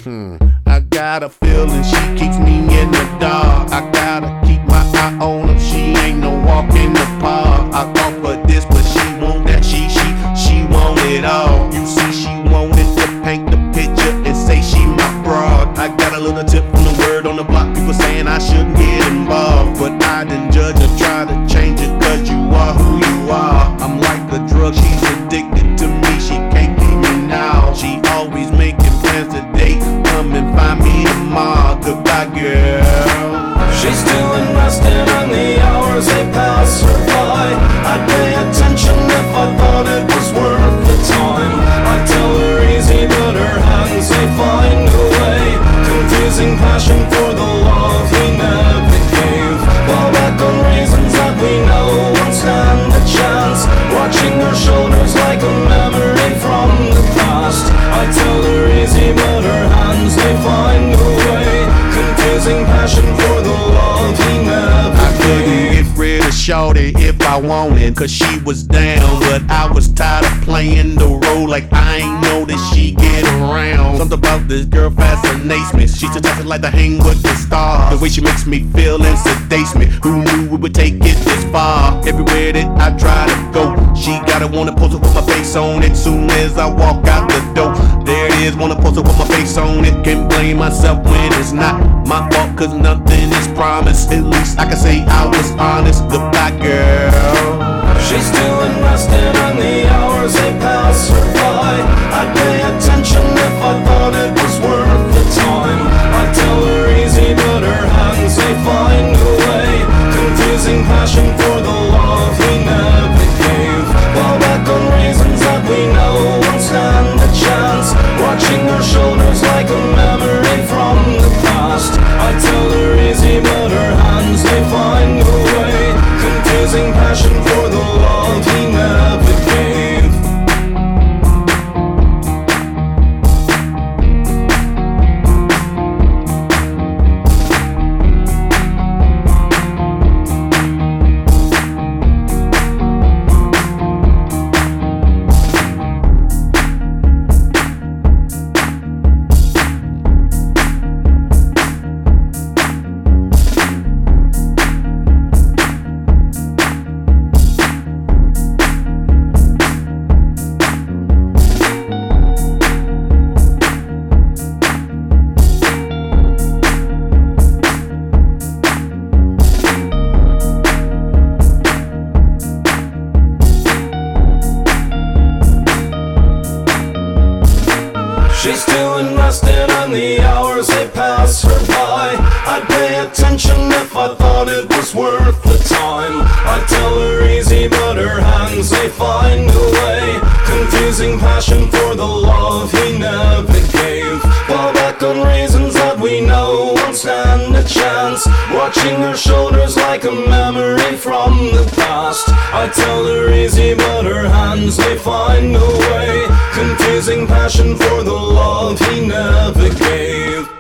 I got a feeling she keeps me in the dark. I gotta keep my eye on her. She ain't no walk in the park. I offer this, but she want that. She want it all. You see, she wanted to paint the picture and say she my broad. I got a little tip from the word on the block. People saying I shouldn't get involved, but I didn't judge or try to change it, 'cause you are who you are. I'm like a drug, she's addicted to me. She can't leave me now. She always making plans to date. Come and find me tomorrow. Goodbye, girl. She's still invested and the hours they pass her by. I'd pay attention if I thought it was worth the time. I'd tell her easy, but her hands they find a way. Confusing passion for the love he never gave. Fall back on reasons that we know won't stand a chance. Watching her shoulders like a memory from the past. I tell her easy, but her hands they find a way. Confusing passion for the love he never I couldn't get rid of shorty if I wanted, 'cause she was down. But I was tired of playing the role like I ain't know that she get around. Something about this girl fascinates me. She's suggested like to hang with the stars. The way she makes me feel and sedates me. Who knew we would take it this far? Everywhere that I try to go, she gotta wanna pose it with my face on it. Soon as I walk out the door, there it is, wanna pose it with my face on it. Can't blame myself when it's not my fault, 'cause nothing is promised. At least I can say I was honest. Goodbye, girl. She's still invested and the hours they pass her by. I'd pay attention if I thought it was worth the time. I'd tell her easy, but her hands they find a way. Confusing passion for the love he never gave. Fall back on reasons that we know won't stand a chance. Watching her shoulders like a memory from the past. I tell her easy, but her hands they find a way. Confusing passion for the love he never gave. She's still invested and the hours they pass her by. I'd pay attention if I thought it was worth the time. I'd tell her easy, but her hands they find a way. Confusing passion for the love he never gave. Fall back on reasons that we know won't stand a chance. Watching her shoulders like a memory from the past. I tell her easy, but her hands they find a way. Confusing passion for the love he never gave.